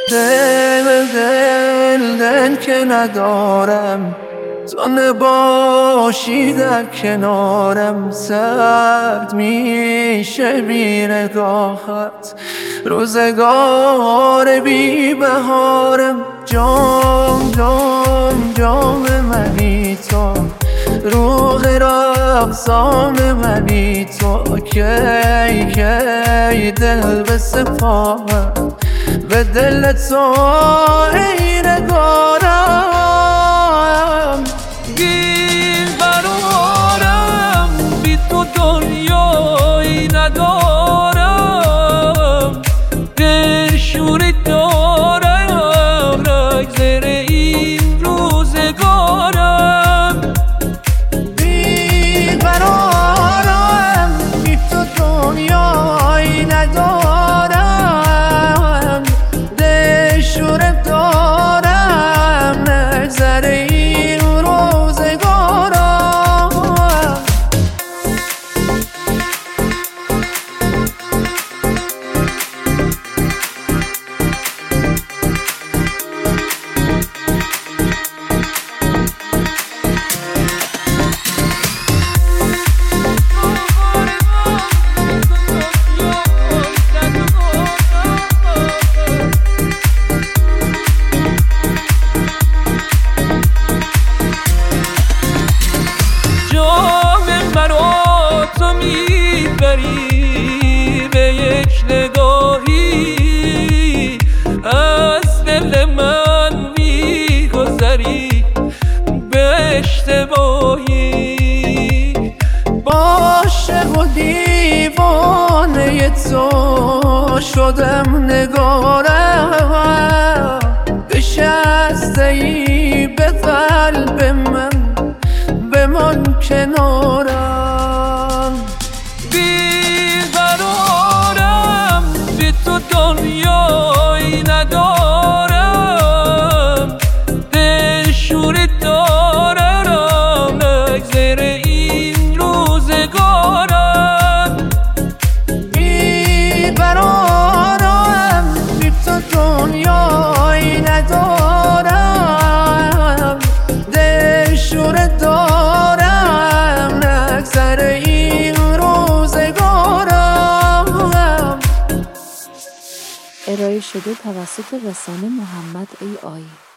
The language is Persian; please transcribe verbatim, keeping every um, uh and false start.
دل دل دل که ندارم، تو نباشی در کنارم. سرد میشه بی نگاهت، روزگار بی بهارم. جام جام جام منی تو، روح رقصان منی تو. کی کی دل به سپارم به دل تو ای نگارم. گیر برارم بی تو دنیایی ندارم، دلشوری دارم نگذر این روزگارم. بی قرارم بی تو دنیایی ندارم، دلشوره دارم نگذر این روزگارم. تو میبری به یک نگاهی، از دل من میگذری به اشتباهی. عاشق و دیوانه تو شدم نگارم، نشسته ای به قلب من بمان کنارم. بیقرارم بی تو دنیایی ندارم، دلشوری دارم نگذر این روزگارم. بیقرارم بی تو دنیایی ندارم، دلشوره دارم نگذر این روزگارم. ارائه شده توسط رسانه محمد ای آی